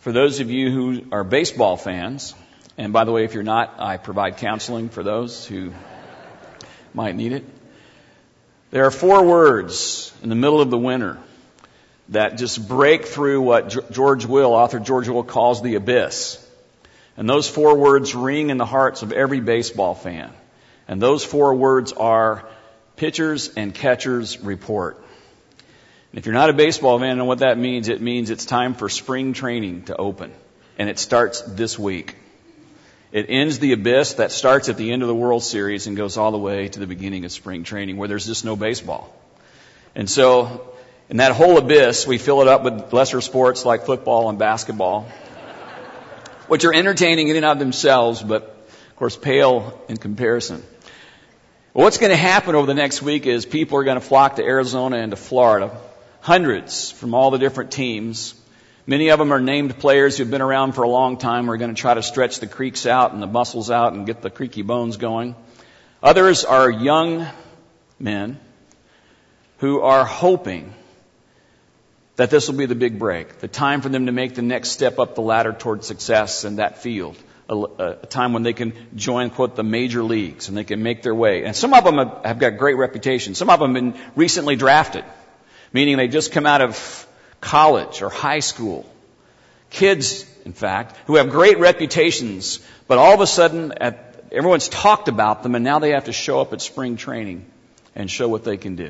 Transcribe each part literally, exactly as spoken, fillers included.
For those of you who are baseball fans, and by the way, if you're not, I provide counseling for those who might need it. There are four words in the middle of the winter that just break through what George Will, author George Will, calls the abyss. And those four words ring in the hearts of every baseball fan. And those four words are pitchers and catchers report. And if you're not a baseball fan, and what that means, it means it's time for spring training to open. And it starts this week. It ends the abyss that starts at the end of the World Series and goes all the way to the beginning of spring training where there's just no baseball. And so, in that whole abyss, we fill it up with lesser sports like football and basketball, which are entertaining in and of themselves, but of course pale in comparison. Well, what's going to happen over the next week is people are going to flock to Arizona and to Florida. Hundreds from all the different teams. Many of them are named players who've been around for a long time. We're going to try to stretch the creeks out and the muscles out and get the creaky bones going. Others are young men who are hoping that this will be the big break, the time for them to make the next step up the ladder toward success in that field, a, a time when they can join, quote, the major leagues and they can make their way. And some of them have, have got great reputations. Some of them have been recently drafted, meaning they just come out of college or high school. Kids, in fact, who have great reputations, but all of a sudden at, everyone's talked about them and now they have to show up at spring training and show what they can do.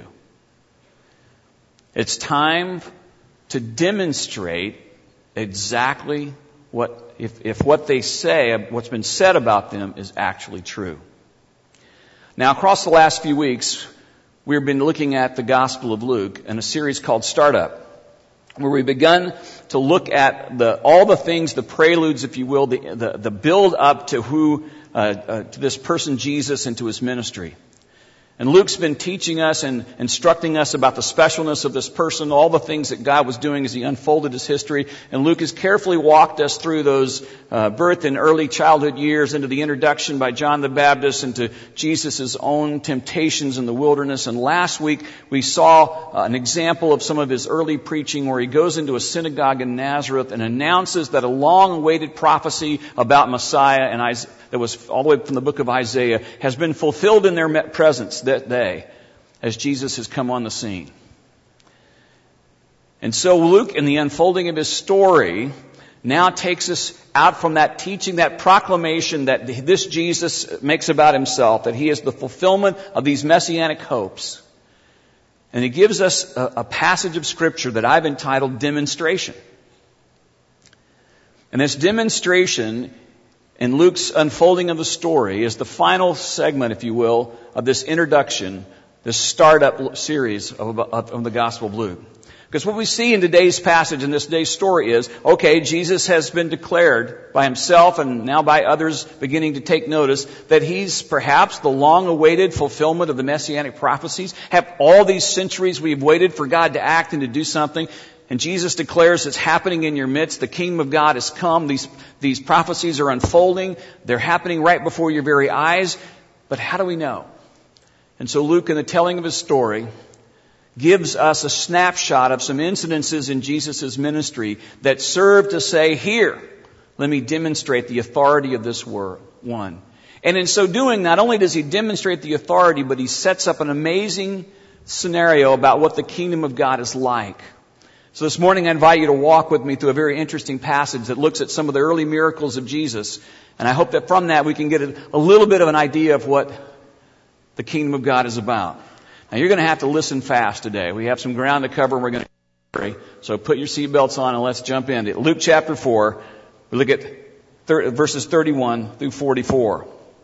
It's time to demonstrate exactly what, if, if what they say, what's been said about them is actually true. Now, across the last few weeks, we've been looking at the Gospel of Luke in a series called Startup, where we've begun to look at the, all the things, the preludes, if you will, the, the, the build up to who, uh, uh, to this person Jesus and to his ministry. And Luke's been teaching us and instructing us about the specialness of this person, all the things that God was doing as he unfolded his history. And Luke has carefully walked us through those uh, birth and early childhood years into the introduction by John the Baptist into Jesus' own temptations in the wilderness. And last week we saw uh, an example of some of his early preaching where he goes into a synagogue in Nazareth and announces that a long-awaited prophecy about Messiah and Isaiah, that was all the way from the book of Isaiah, has been fulfilled in their presence that day as Jesus has come on the scene. And so Luke, in the unfolding of his story, now takes us out from that teaching, that proclamation that this Jesus makes about himself, that he is the fulfillment of these messianic hopes. And he gives us a, a passage of Scripture that I've entitled Demonstration. And this demonstration in Luke's unfolding of the story is the final segment, if you will, of this introduction, this startup series of, of, of the Gospel of Luke. Because what we see in today's passage, in this day's story is, okay, Jesus has been declared by himself and now by others beginning to take notice that he's perhaps the long-awaited fulfillment of the messianic prophecies. Have all these centuries we've waited for God to act and to do something. And Jesus declares it's happening in your midst. The kingdom of God has come. These, these prophecies are unfolding. They're happening right before your very eyes. But how do we know? And so Luke, in the telling of his story, gives us a snapshot of some incidences in Jesus' ministry that serve to say, here, let me demonstrate the authority of this word, one. And in so doing, not only does he demonstrate the authority, but he sets up an amazing scenario about what the kingdom of God is like. So this morning I invite you to walk with me through a very interesting passage that looks at some of the early miracles of Jesus. And I hope that from that we can get a, a little bit of an idea of what the kingdom of God is about. Now you're going to have to listen fast today. We have some ground to cover and we're going to hurry. So put your seatbelts on and let's jump in. Luke chapter four, we look at thir- verses thirty-one through forty-four.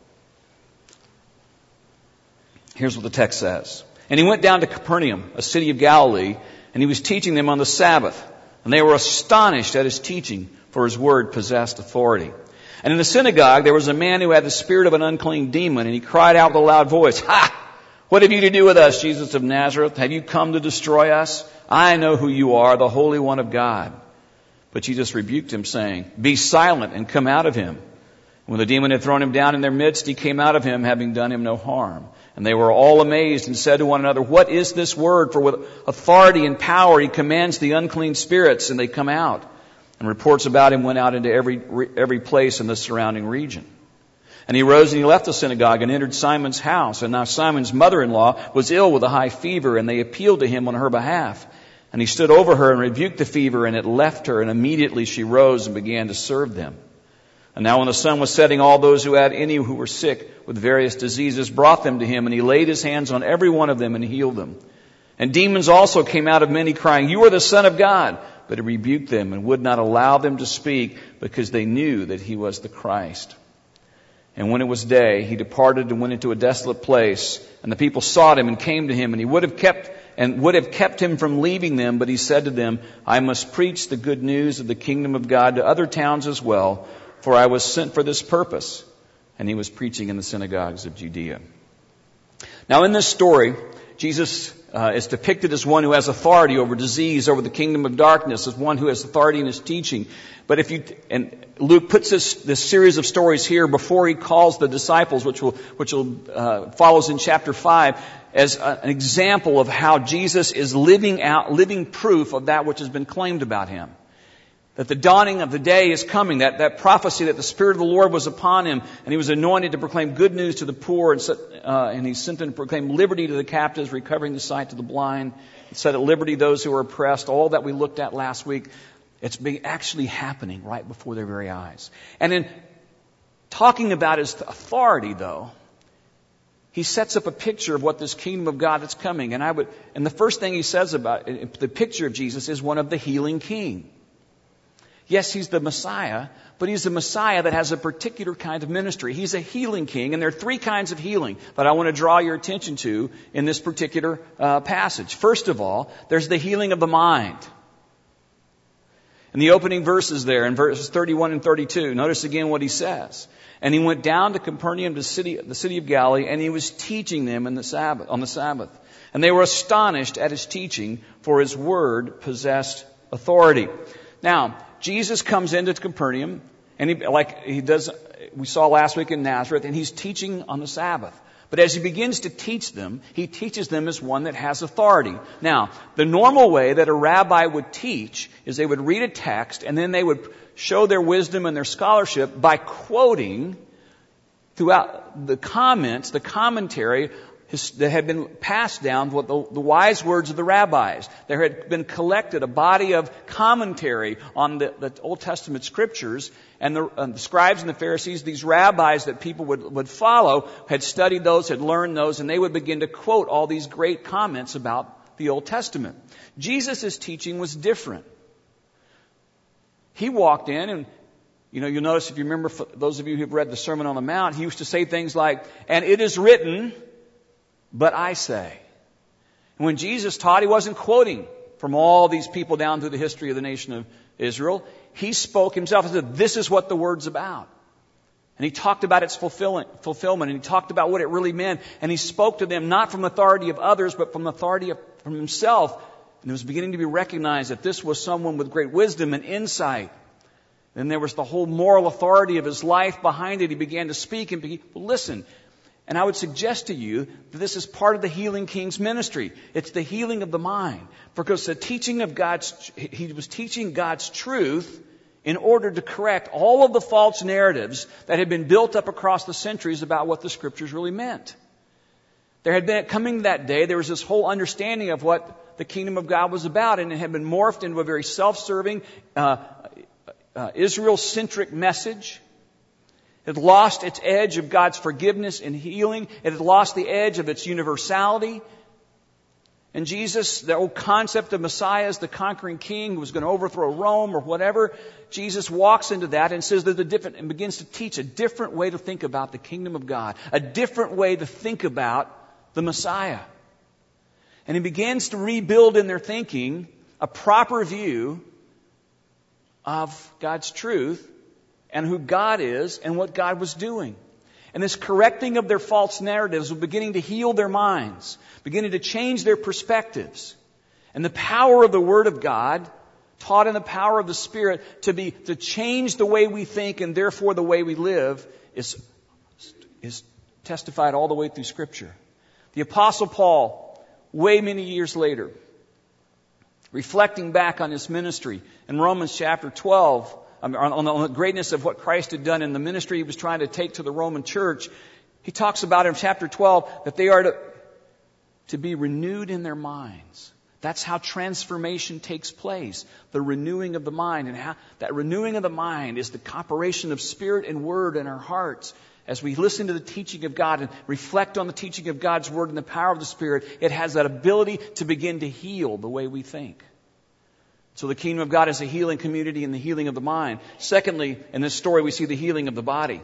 Here's what the text says. And he went down to Capernaum, a city of Galilee, and he was teaching them on the Sabbath. And they were astonished at his teaching, for his word possessed authority. And in the synagogue there was a man who had the spirit of an unclean demon, and he cried out with a loud voice, "Ha! What have you to do with us, Jesus of Nazareth? Have you come to destroy us? I know who you are, the Holy One of God." But Jesus rebuked him, saying, "Be silent and come out of him." When the demon had thrown him down in their midst, he came out of him, having done him no harm. And they were all amazed and said to one another, "What is this word? For with authority and power he commands the unclean spirits, and they come out." And reports about him went out into every every place in the surrounding region. And he rose and he left the synagogue and entered Simon's house. And now Simon's mother-in-law was ill with a high fever, and they appealed to him on her behalf. And he stood over her and rebuked the fever, and it left her, and immediately she rose and began to serve them. And now when the sun was setting, all those who had any who were sick with various diseases brought them to him, and he laid his hands on every one of them and healed them. And demons also came out of many, crying, "You are the Son of God." But he rebuked them and would not allow them to speak, because they knew that he was the Christ. And when it was day, he departed and went into a desolate place. And the people sought him and came to him, and he would have kept and would have kept him from leaving them. But he said to them, "I must preach the good news of the kingdom of God to other towns as well, for I was sent for this purpose." And he was preaching in the synagogues of Judea. Now in this story, Jesus uh, is depicted as one who has authority over disease, over the kingdom of darkness, as one who has authority in his teaching. But if you, and Luke puts this, this series of stories here before he calls the disciples, which will, which will, uh, follows in chapter five, as a, an example of how Jesus is living out, living proof of that which has been claimed about him. That the dawning of the day is coming, that, that prophecy that the Spirit of the Lord was upon him, and he was anointed to proclaim good news to the poor, and, set, uh, and he sent them to proclaim liberty to the captives, recovering the sight to the blind, and set at liberty those who are oppressed. All that we looked at last week, it's been actually happening right before their very eyes. And in talking about his authority, though, he sets up a picture of what this kingdom of God that's coming. And I would, and the first thing he says about it, the picture of Jesus is one of the healing king. Yes, he's the Messiah, but he's the Messiah that has a particular kind of ministry. He's a healing king, and there are three kinds of healing that I want to draw your attention to in this particular uh, passage. First of all, there's the healing of the mind. In the opening verses there, in verses thirty-one and thirty-two, notice again what he says. And he went down to Capernaum, the city, the city of Galilee, and he was teaching them in the Sabbath, on the Sabbath. And they were astonished at his teaching, for his word possessed authority. Now, Jesus comes into Capernaum, and he, like he does, we saw last week in Nazareth, and he's teaching on the Sabbath. But as he begins to teach them, he teaches them as one that has authority. Now, the normal way that a rabbi would teach is they would read a text, and then they would show their wisdom and their scholarship by quoting throughout the comments, the commentary that had been passed down, what the, the wise words of the rabbis. There had been collected a body of commentary on the, the Old Testament scriptures, and the, uh, the scribes and the Pharisees, these rabbis that people would, would follow, had studied those, had learned those, and they would begin to quote all these great comments about the Old Testament. Jesus' teaching was different. He walked in, and you know, you'll notice if you remember, those of you who've read the Sermon on the Mount, he used to say things like, "And it is written, but I say." And when Jesus taught, he wasn't quoting from all these people down through the history of the nation of Israel. He spoke himself and said, "This is what the word's about." And he talked about its fulfillment, and he talked about what it really meant. And he spoke to them not from authority of others, but from authority of, from himself. And it was beginning to be recognized that this was someone with great wisdom and insight. Then there was the whole moral authority of his life behind it. He began to speak, and people listened. And I would suggest to you that this is part of the healing king's ministry. It's the healing of the mind. Because the teaching of God's, he was teaching God's truth in order to correct all of the false narratives that had been built up across the centuries about what the scriptures really meant. There had been, coming that day, there was this whole understanding of what the kingdom of God was about, and it had been morphed into a very self-serving, uh, uh, Israel-centric message. It had lost its edge of God's forgiveness and healing. It had lost the edge of its universality. And Jesus, the old concept of Messiah as the conquering king who was going to overthrow Rome or whatever, Jesus walks into that and says there's a different, and begins to teach a different way to think about the kingdom of God, a different way to think about the Messiah. And he begins to rebuild in their thinking a proper view of God's truth and who God is and what God was doing. And this correcting of their false narratives was beginning to heal their minds, beginning to change their perspectives. And the power of the Word of God, taught in the power of the Spirit, to be to change the way we think and therefore the way we live, is, is testified all the way through Scripture. The Apostle Paul, way many years later, reflecting back on his ministry. In Romans chapter twelve, on, on the greatness of what Christ had done in the ministry he was trying to take to the Roman church, he talks about in chapter twelve that they are to, to be renewed in their minds. That's how transformation takes place, the renewing of the mind. And how that renewing of the mind is the cooperation of spirit and word in our hearts. As we listen to the teaching of God and reflect on the teaching of God's word and the power of the Spirit, it has that ability to begin to heal the way we think. So the kingdom of God is a healing community and the healing of the mind. Secondly, in this story we see the healing of the body.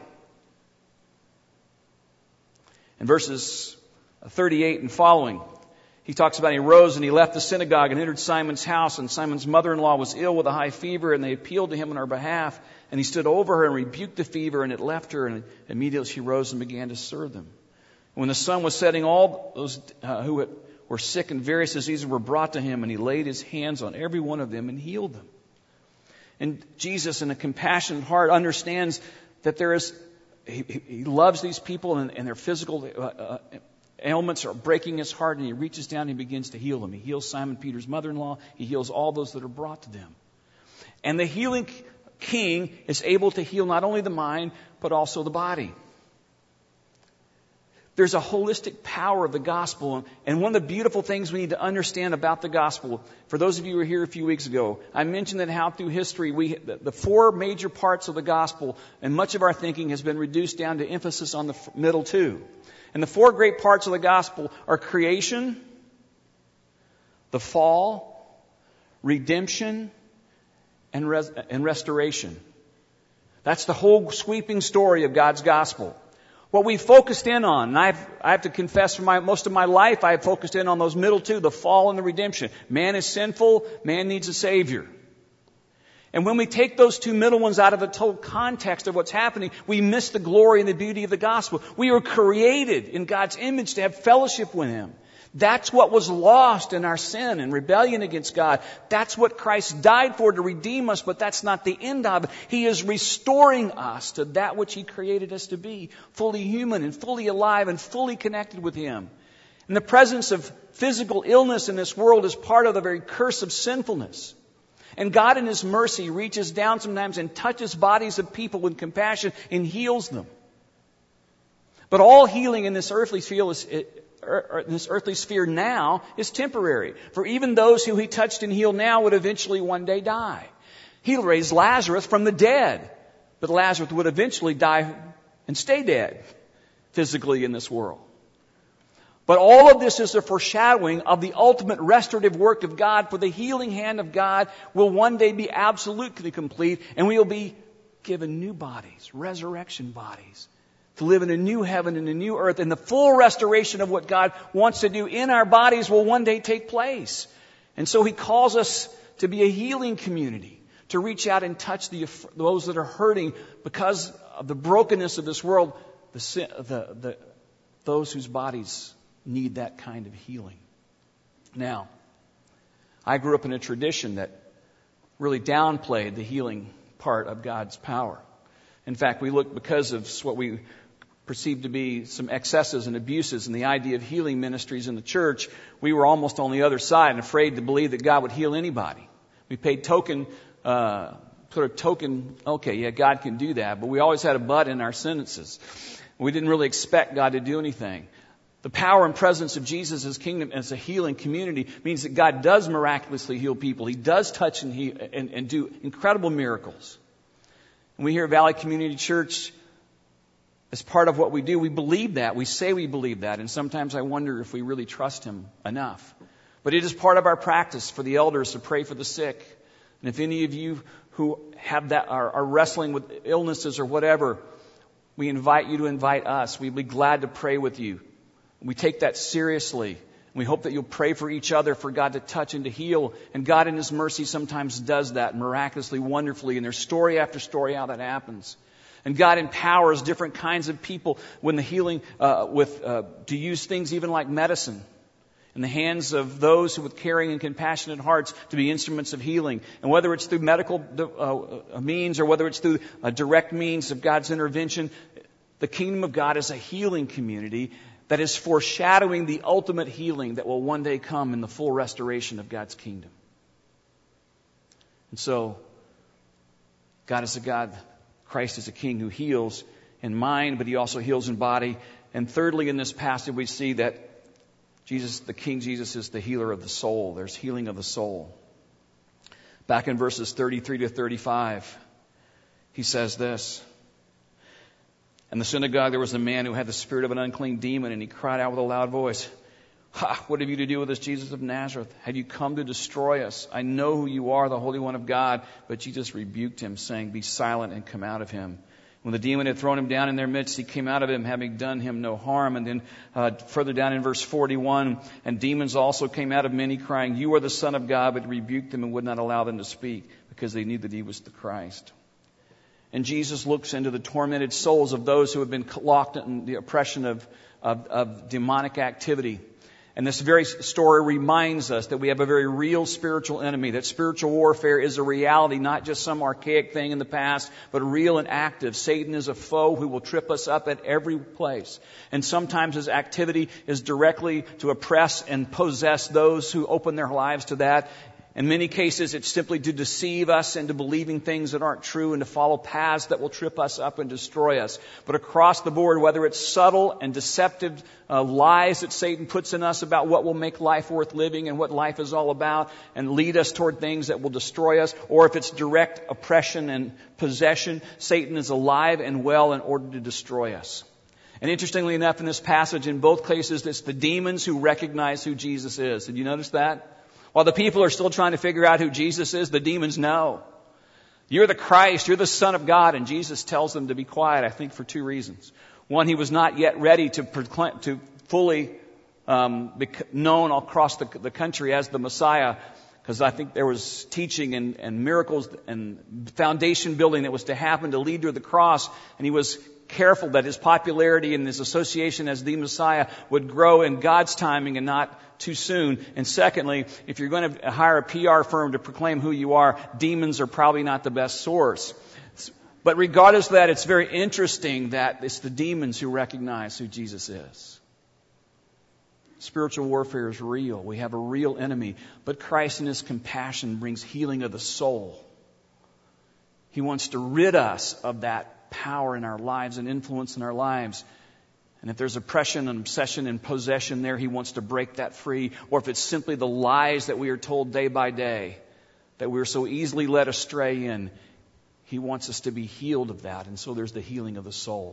In verses thirty-eight and following, he talks about he rose and he left the synagogue and entered Simon's house, and Simon's mother-in-law was ill with a high fever, and they appealed to him on her behalf, and he stood over her and rebuked the fever, and it left her, and immediately she rose and began to serve them. When the sun was setting, all those uh, who were sick in various diseases were brought to him, and he laid his hands on every one of them and healed them. And Jesus, in a compassionate heart, understands that there is, he, he loves these people and, and their physical uh, uh, ailments are breaking his heart, and he reaches down and he begins to heal them. He heals Simon Peter's mother-in-law. He heals all those that are brought to them. And the healing king is able to heal not only the mind, but also the body. There's a holistic power of the gospel. And one of the beautiful things we need to understand about the gospel, for those of you who were here a few weeks ago, I mentioned that how through history, we the four major parts of the gospel, and much of our thinking has been reduced down to emphasis on the middle two. And the four great parts of the gospel are creation, the fall, redemption, and, res- and restoration. That's the whole sweeping story of God's gospel. What we focused in on, and I've, I have to confess for my, most of my life, I've focused in on those middle two, the fall and the redemption. Man is sinful, man needs a Savior. And when we take those two middle ones out of the total context of what's happening, we miss the glory and the beauty of the gospel. We were created in God's image to have fellowship with Him. That's what was lost in our sin and rebellion against God. That's what Christ died for, to redeem us, but that's not the end of it. He is restoring us to that which He created us to be, fully human and fully alive and fully connected with Him. And the presence of physical illness in this world is part of the very curse of sinfulness. And God in His mercy reaches down sometimes and touches bodies of people with compassion and heals them. But all healing in this earthly sphere is, in this earthly sphere now is temporary. For even those who He touched and healed now would eventually one day die. He raised Lazarus from the dead, but Lazarus would eventually die and stay dead physically in this world. But all of this is a foreshadowing of the ultimate restorative work of God, for the healing hand of God will one day be absolutely complete, and we will be given new bodies, resurrection bodies, to live in a new heaven and a new earth, and the full restoration of what God wants to do in our bodies will one day take place. And so He calls us to be a healing community, to reach out and touch the, those that are hurting because of the brokenness of this world, the, the, the, those whose bodies need that kind of healing. Now, I grew up in a tradition that really downplayed the healing part of God's power. In fact, we look, because of what we perceived to be some excesses and abuses in the idea of healing ministries in the church, we were almost on the other side and afraid to believe that God would heal anybody. We paid token, uh, put a token, okay, yeah, God can do that, but we always had a but in our sentences. We didn't really expect God to do anything. The power and presence of Jesus' kingdom as a healing community means that God does miraculously heal people. He does touch and, heal, and, and do incredible miracles. And we here at Valley Community Church, as part of what we do, we believe that. We say we believe that. And sometimes I wonder if we really trust Him enough. But it is part of our practice for the elders to pray for the sick. And if any of you who have that are, are wrestling with illnesses or whatever, we invite you to invite us. We'd be glad to pray with you. We take that seriously. We hope that you'll pray for each other, for God to touch and to heal. And God in His mercy sometimes does that miraculously, wonderfully. And there's story after story how that happens. And God empowers different kinds of people when the healing, uh, with, uh, to use things even like medicine in the hands of those who with caring and compassionate hearts to be instruments of healing. And whether it's through medical uh, means or whether it's through a direct means of God's intervention, the kingdom of God is a healing community that is foreshadowing the ultimate healing that will one day come in the full restoration of God's kingdom. And so, God is a God, Christ is a King who heals in mind, but He also heals in body. And thirdly, in this passage, we see that Jesus, the King Jesus, is the healer of the soul. There's healing of the soul. Back in verses thirty-three to thirty-five, He says this. In the synagogue there was a man who had the spirit of an unclean demon, and he cried out with a loud voice, "Ha! What have you to do with this Jesus of Nazareth? Have you come to destroy us? I know who you are, the Holy One of God." But Jesus rebuked him, saying, "Be silent and come out of him." When the demon had thrown him down in their midst, he came out of him, having done him no harm. And then uh, further down in verse forty-one, and demons also came out of many, crying, "You are the Son of God," but rebuked them and would not allow them to speak, because they knew that He was the Christ. And Jesus looks into the tormented souls of those who have been locked in the oppression of, of, of demonic activity. And this very story reminds us that we have a very real spiritual enemy, that spiritual warfare is a reality, not just some archaic thing in the past, but real and active. Satan is a foe who will trip us up at every place. And sometimes his activity is directly to oppress and possess those who open their lives to that. In many cases, it's simply to deceive us into believing things that aren't true and to follow paths that will trip us up and destroy us. But across the board, whether it's subtle and deceptive uh, lies that Satan puts in us about what will make life worth living and what life is all about and lead us toward things that will destroy us, or if it's direct oppression and possession, Satan is alive and well in order to destroy us. And interestingly enough, in this passage, in both cases, it's the demons who recognize who Jesus is. Did you notice that? While the people are still trying to figure out who Jesus is, the demons know. You're the Christ, you're the Son of God. And Jesus tells them to be quiet, I think, for two reasons. One, He was not yet ready to proclaim, to fully um, be known across the, the country as the Messiah, because I think there was teaching and, and miracles and foundation building that was to happen to lead to the cross. And He was careful that His popularity and His association as the Messiah would grow in God's timing and not too soon. And secondly, if you're going to hire a P R firm to proclaim who you are, demons are probably not the best source. But regardless of that, it's very interesting that it's the demons who recognize who Jesus is. Spiritual warfare is real. We have a real enemy. But Christ in His compassion brings healing of the soul. He wants to rid us of that power in our lives and influence in our lives. And if there's oppression and obsession and possession there, He wants to break that free. Or if it's simply the lies that we are told day by day, that we're so easily led astray in, He wants us to be healed of that. And so there's the healing of the soul.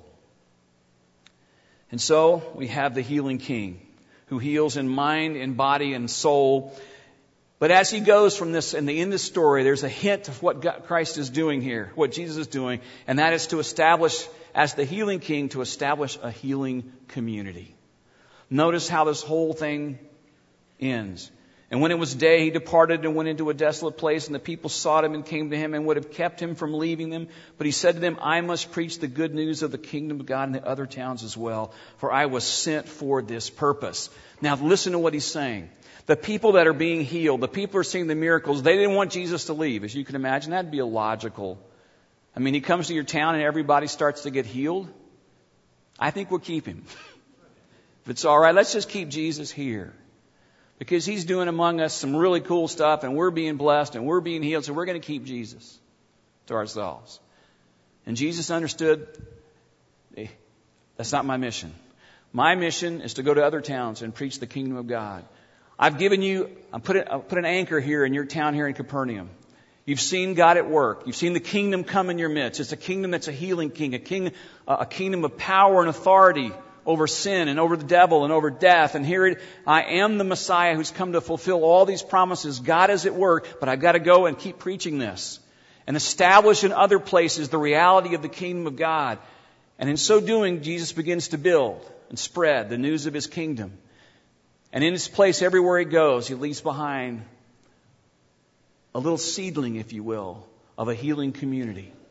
And so we have the healing King who heals in mind, in body, and soul. But as He goes from this, and the end of the story, there's a hint of what God, Christ is doing here, what Jesus is doing, and that is to establish, as the healing King, to establish a healing community. Notice how this whole thing ends. And when it was day, He departed and went into a desolate place, and the people sought Him and came to Him and would have kept Him from leaving them. But He said to them, "I must preach the good news of the kingdom of God in the other towns as well, for I was sent for this purpose." Now listen to what He's saying. The people that are being healed, the people who are seeing the miracles, they didn't want Jesus to leave. As you can imagine, that'd be illogical. I mean, He comes to your town and everybody starts to get healed. I think we'll keep Him. If it's all right, let's just keep Jesus here. Because He's doing among us some really cool stuff and we're being blessed and we're being healed, so we're going to keep Jesus to ourselves. And Jesus understood, hey, that's not my mission. My mission is to go to other towns and preach the kingdom of God. I've given you, I put, it, I put an anchor here in your town here in Capernaum. You've seen God at work. You've seen the kingdom come in your midst. It's a kingdom that's a healing king, a king, a kingdom of power and authority over sin and over the devil and over death. And here it, I am the Messiah who's come to fulfill all these promises. God is at work, but I've got to go and keep preaching this and establish in other places the reality of the kingdom of God. And in so doing, Jesus begins to build and spread the news of His kingdom. And in His place, everywhere He goes, He leaves behind a little seedling, if you will, of a healing community.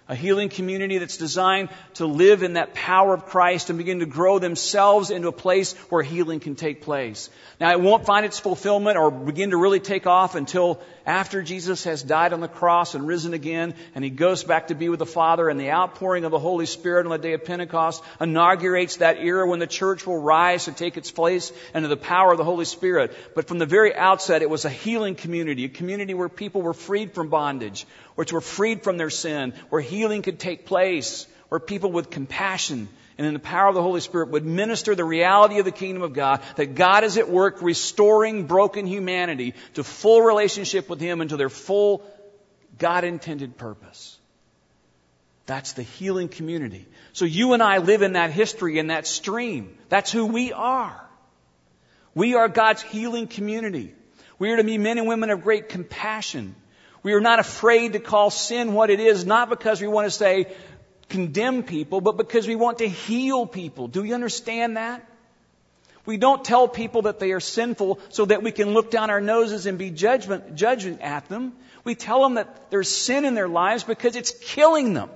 A healing community that's designed to live in that power of Christ and begin to grow themselves into a place where healing can take place. Now, it won't find its fulfillment or begin to really take off until after Jesus has died on the cross and risen again, and He goes back to be with the Father, and the outpouring of the Holy Spirit on the day of Pentecost inaugurates that era when the church will rise to take its place into the power of the Holy Spirit. But from the very outset, it was a healing community, a community where people were freed from bondage, which were freed from their sin, where healing could take place, where people with compassion and in the power of the Holy Spirit would minister the reality of the kingdom of God, that God is at work restoring broken humanity to full relationship with Him and to their full God-intended purpose. That's the healing community. So you and I live in that history, in that stream. That's who we are. We are God's healing community. We are to be men and women of great compassion. We are not afraid to call sin what it is, not because we want to say, condemn people, but because we want to heal people. Do you understand that? We don't tell people that they are sinful so that we can look down our noses and be judgment, judging at them. We tell them that there's sin in their lives because it's killing them.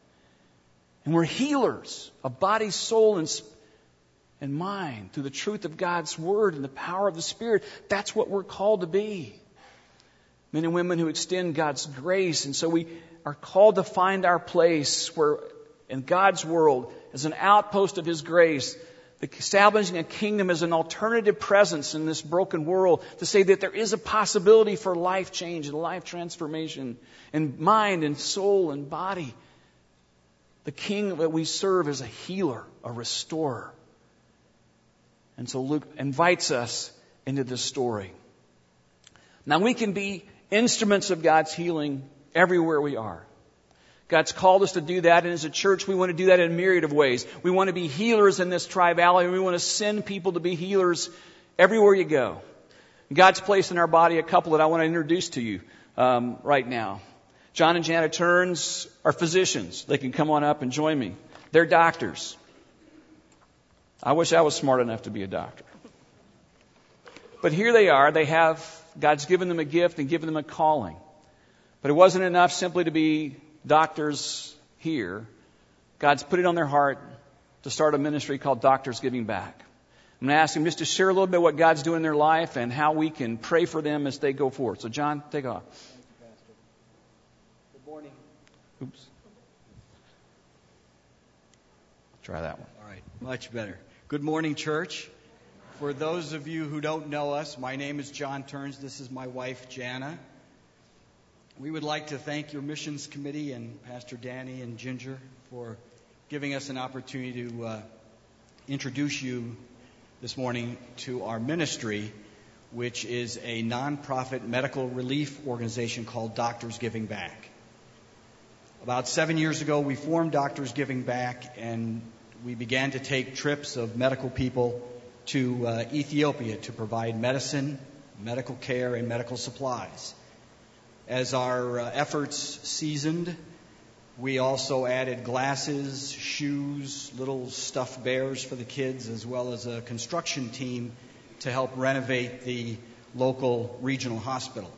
And we're healers of body, soul, and, and mind through the truth of God's Word and the power of the Spirit. That's what we're called to be. Men and women who extend God's grace. And so we are called to find our place where in God's world as an outpost of His grace, establishing a kingdom as an alternative presence in this broken world, to say that there is a possibility for life change and life transformation in mind and soul and body. The King that we serve is a healer, a restorer. And so Luke invites us into this story. Now we can be instruments of God's healing everywhere we are. God's called us to do that, and as a church we want to do that in a myriad of ways. We want to be healers in this Tri-Valley, and we want to send people to be healers everywhere you go. God's placed in our body a couple that I want to introduce to you um, right now. John and Jana Turns are physicians. They can come on up and join me. They're doctors. I wish I was smart enough to be a doctor. But here they are. They have, God's given them a gift and given them a calling. But it wasn't enough simply to be doctors here. God's put it on their heart to start a ministry called Doctors Giving Back. I'm going to ask them just to share a little bit what God's doing in their life and how we can pray for them as they go forward. So John, take off. Thank you, Pastor. Good morning. Oops. Try that one. All right, much better. Good morning, church. For those of you who don't know us, my name is John Turns. This is my wife, Jana. We would like to thank your missions committee and Pastor Danny and Ginger for giving us an opportunity to uh, introduce you this morning to our ministry, which is a nonprofit medical relief organization called Doctors Giving Back. About seven years ago, we formed Doctors Giving Back, and we began to take trips of medical people to uh, Ethiopia to provide medicine, medical care, and medical supplies. As our uh, efforts seasoned, we also added glasses, shoes, little stuffed bears for the kids, as well as a construction team to help renovate the local regional hospital.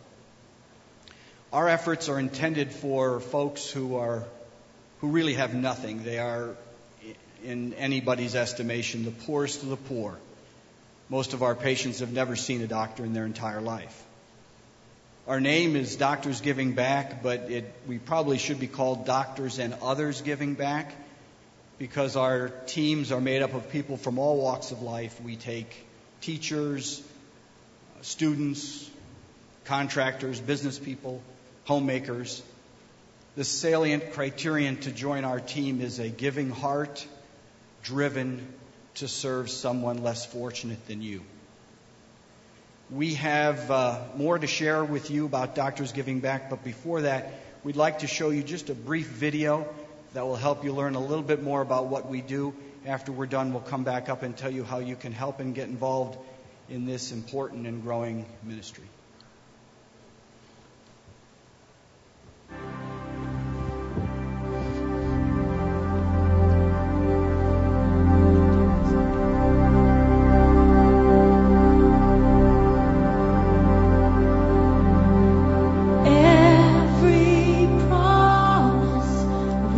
Our efforts are intended for folks who are who really have nothing. They are, in anybody's estimation, the poorest of the poor. Most of our patients have never seen a doctor in their entire life. Our name is Doctors Giving Back, but it, we probably should be called Doctors and Others Giving Back, because our teams are made up of people from all walks of life. We take teachers, students, contractors, business people, homemakers. The salient criterion to join our team is a giving heart, driven to serve someone less fortunate than you. We have uh, more to share with you about Doctors Giving Back, but before that, we'd like to show you just a brief video that will help you learn a little bit more about what we do. After we're done, we'll come back up and tell you how you can help and get involved in this important and growing ministry. Every promise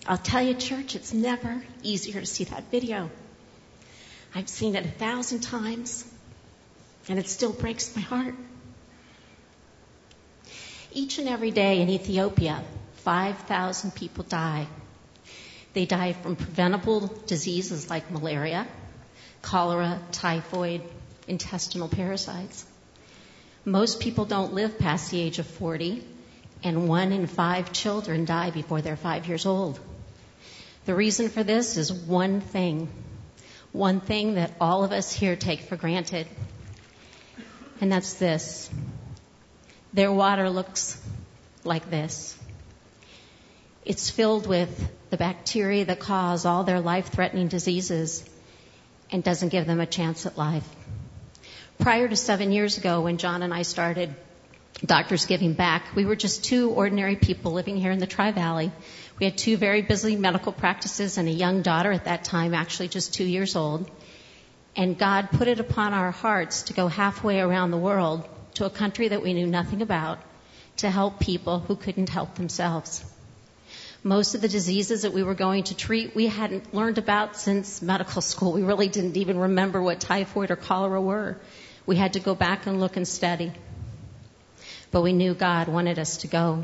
I'll tell you, church, it's never easier to see that video. I've seen it a thousand times, and it still breaks my heart. Each and every day in Ethiopia, five thousand people die. They die from preventable diseases like malaria, cholera, typhoid, intestinal parasites. Most people don't live past the age of forty, and one in five children die before they're five years old. The reason for this is one thing, one thing that all of us here take for granted, and that's this. Their water looks like this. It's filled with the bacteria that cause all their life-threatening diseases and doesn't give them a chance at life. Prior to seven years ago, when John and I started Doctors Giving Back, we were just two ordinary people living here in the Tri-Valley. We had two very busy medical practices and a young daughter at that time, actually just two years old. And God put it upon our hearts to go halfway around the world to a country that we knew nothing about to help people who couldn't help themselves. Most of the diseases that we were going to treat, we hadn't learned about since medical school. We really didn't even remember what typhoid or cholera were. We had to go back and look and study. But we knew God wanted us to go.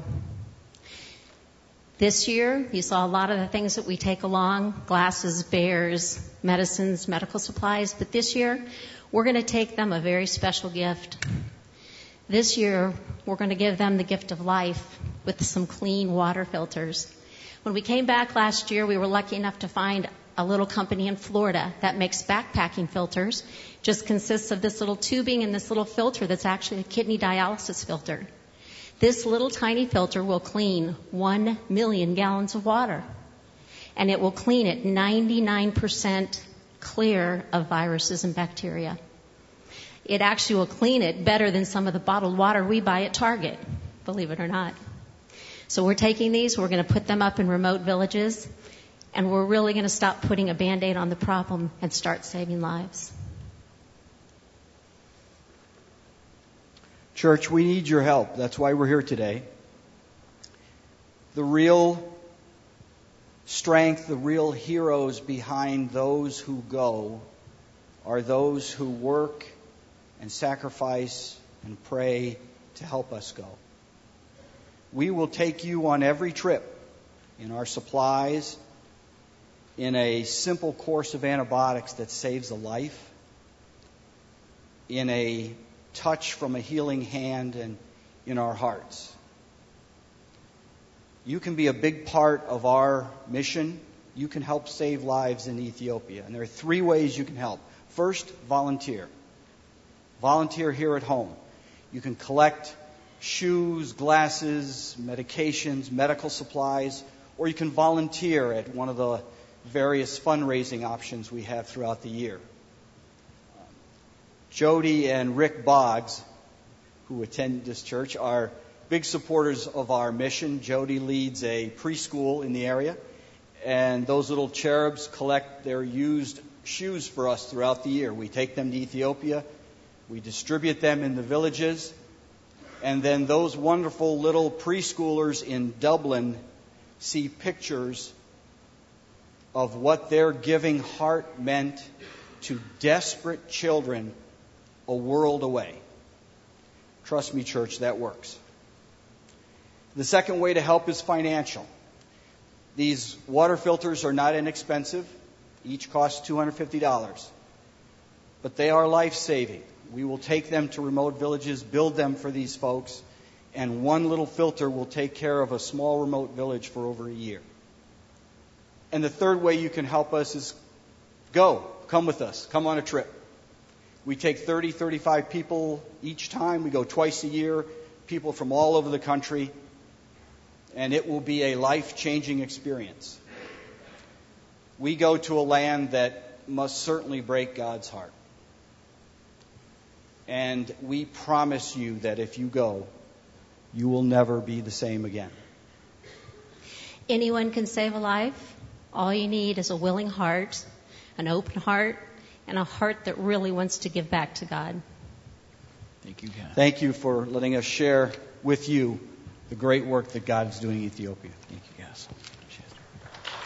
This year, you saw a lot of the things that we take along, glasses, bears, medicines, medical supplies. But this year, we're going to take them a very special gift. This year, we're going to give them the gift of life with some clean water filters. When we came back last year, we were lucky enough to find a little company in Florida that makes backpacking filters. Just consists of this little tubing and this little filter that's actually a kidney dialysis filter. This little tiny filter will clean one million gallons of water. And it will clean it ninety-nine percent clear of viruses and bacteria. It actually will clean it better than some of the bottled water we buy at Target, believe it or not. So we're taking these, we're going to put them up in remote villages, and we're really going to stop putting a Band-Aid on the problem and start saving lives. Church, we need your help. That's why we're here today. The real strength, the real heroes behind those who go are those who work and sacrifice and pray to help us go. We will take you on every trip in our supplies, in a simple course of antibiotics that saves a life, in a touch from a healing hand, and in our hearts. You can be a big part of our mission. You can help save lives in Ethiopia. And there are three ways you can help. First, volunteer. Volunteer here at home. You can collect shoes, glasses, medications, medical supplies, or you can volunteer at one of the various fundraising options we have throughout the year. Jody and Rick Boggs, who attend this church, are big supporters of our mission. Jody leads a preschool in the area, and those little cherubs collect their used shoes for us throughout the year. We take them to Ethiopia, we distribute them in the villages, and then those wonderful little preschoolers in Dublin see pictures of what their giving heart meant to desperate children a world away. Trust me, church, that works. The second way to help is financial. These water filters are not inexpensive. Each costs two hundred fifty dollars. But they are life-saving. We will take them to remote villages, build them for these folks, and one little filter will take care of a small remote village for over a year. And the third way you can help us is go. Come with us. Come on a trip. We take thirty, thirty-five people each time. We go twice a year, people from all over the country, and it will be a life-changing experience. We go to a land that must certainly break God's heart. And we promise you that if you go, you will never be the same again. Anyone can save a life. All you need is a willing heart, an open heart, and a heart that really wants to give back to God. Thank you, God. Thank you for letting us share with you the great work that God is doing in Ethiopia. Thank you, guys.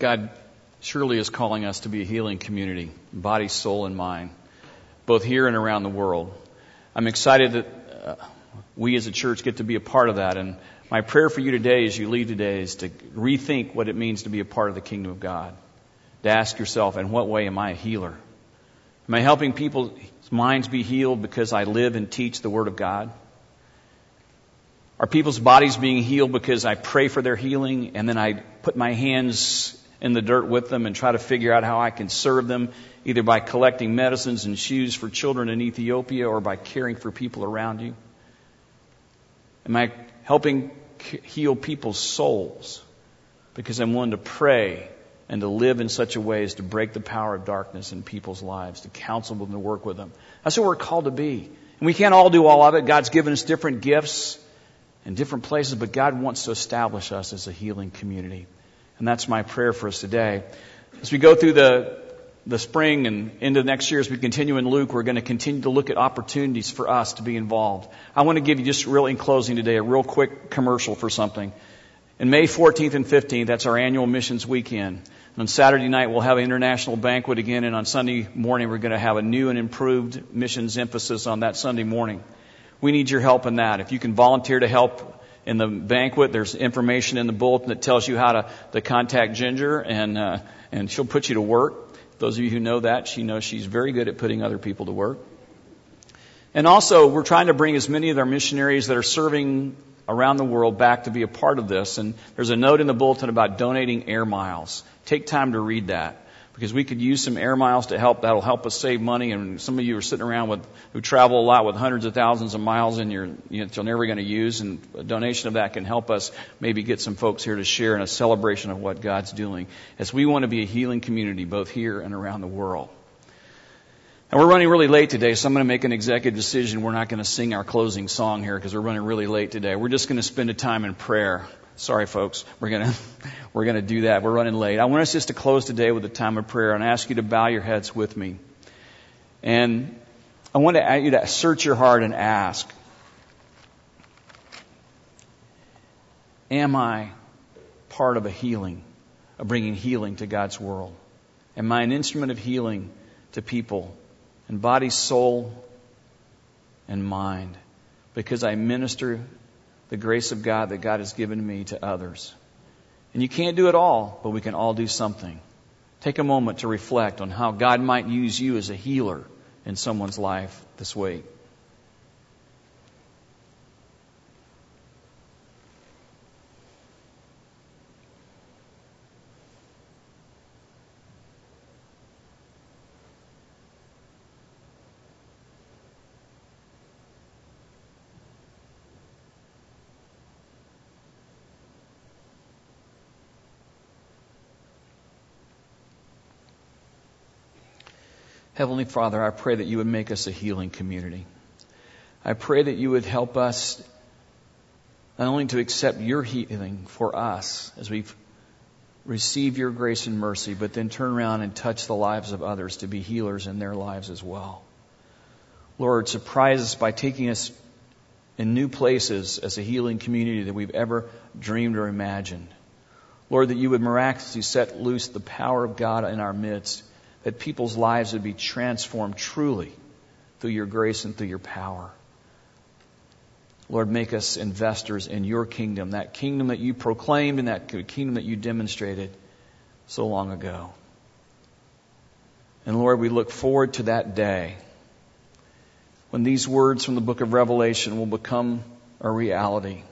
God surely is calling us to be a healing community, body, soul, and mind, both here and around the world. I'm excited that uh, we as a church get to be a part of that. And my prayer for you today as you leave today is to rethink what it means to be a part of the kingdom of God. To ask yourself, in what way am I a healer? Am I helping people's minds be healed because I live and teach the Word of God? Are people's bodies being healed because I pray for their healing and then I put my hands in the dirt with them and try to figure out how I can serve them, either by collecting medicines and shoes for children in Ethiopia or by caring for people around you? Am I helping heal people's souls because I'm willing to pray and to live in such a way as to break the power of darkness in people's lives, to counsel them, to work with them? That's what we're called to be. And we can't all do all of it. God's given us different gifts in different places, but God wants to establish us as a healing community. And that's my prayer for us today. As we go through the the spring and into next year, as we continue in Luke, we're going to continue to look at opportunities for us to be involved. I want to give you just really in closing today a real quick commercial for something. In May fourteenth and fifteenth, that's our annual missions weekend. And on Saturday night, we'll have an international banquet again. And on Sunday morning, we're going to have a new and improved missions emphasis on that Sunday morning. We need your help in that. If you can volunteer to help in the banquet, there's information in the bulletin that tells you how to, to contact Ginger, and uh, and she'll put you to work. Those of you who know that, she knows she's very good at putting other people to work. And also, we're trying to bring as many of our missionaries that are serving around the world back to be a part of this. And there's a note in the bulletin about donating air miles. Take time to read that, because we could use some air miles to help. That'll help us save money. And some of you are sitting around with who travel a lot with hundreds of thousands of miles in your, you know, that you're never going to use. And a donation of that can help us maybe get some folks here to share in a celebration of what God's doing, as we want to be a healing community both here and around the world. And we're running really late today, so I'm going to make an executive decision. We're not going to sing our closing song here because we're running really late today. We're just going to spend a time in prayer. Sorry, folks. We're going to we're going to do that. We're running late. I want us just to close today with a time of prayer and ask you to bow your heads with me. And I want to ask you to search your heart and ask, am I part of a healing, of bringing healing to God's world? Am I an instrument of healing to people in body, soul, and mind, because I minister the grace of God that God has given me to others? And you can't do it all, but we can all do something. Take a moment to reflect on how God might use you as a healer in someone's life this week. Heavenly Father, I pray that you would make us a healing community. I pray that you would help us not only to accept your healing for us as we receive your grace and mercy, but then turn around and touch the lives of others to be healers in their lives as well. Lord, surprise us by taking us in new places as a healing community that we've ever dreamed or imagined. Lord, that you would miraculously set loose the power of God in our midst, that people's lives would be transformed truly through your grace and through your power. Lord, make us investors in your kingdom, that kingdom that you proclaimed and that kingdom that you demonstrated so long ago. And Lord, we look forward to that day when these words from the book of Revelation will become a reality.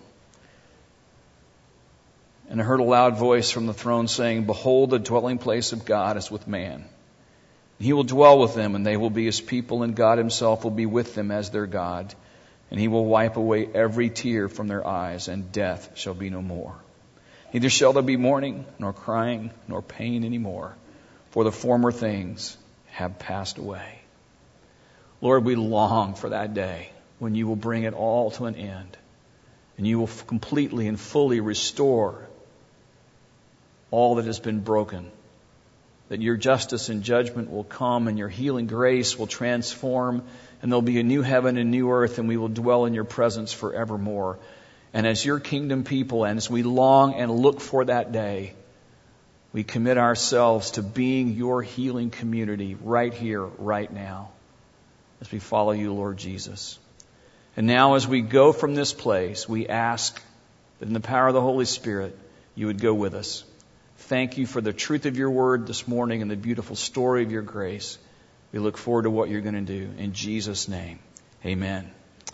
And I heard a loud voice from the throne saying, "Behold, the dwelling place of God is with man. He will dwell with them, and they will be his people, and God himself will be with them as their God. And he will wipe away every tear from their eyes, and death shall be no more. Neither shall there be mourning, nor crying, nor pain anymore, for the former things have passed away." Lord, we long for that day when you will bring it all to an end, and you will completely and fully restore all that has been broken. That your justice and judgment will come, and your healing grace will transform, and there'll be a new heaven and new earth, and we will dwell in your presence forevermore. And as your kingdom people, and as we long and look for that day, We commit ourselves to being your healing community right here, right now, as we follow you, Lord Jesus. And now as we go from this place, we ask that in the power of the Holy Spirit, you would go with us. Thank you for the truth of your word this morning and the beautiful story of your grace. We look forward to what you're going to do. In Jesus' name, amen.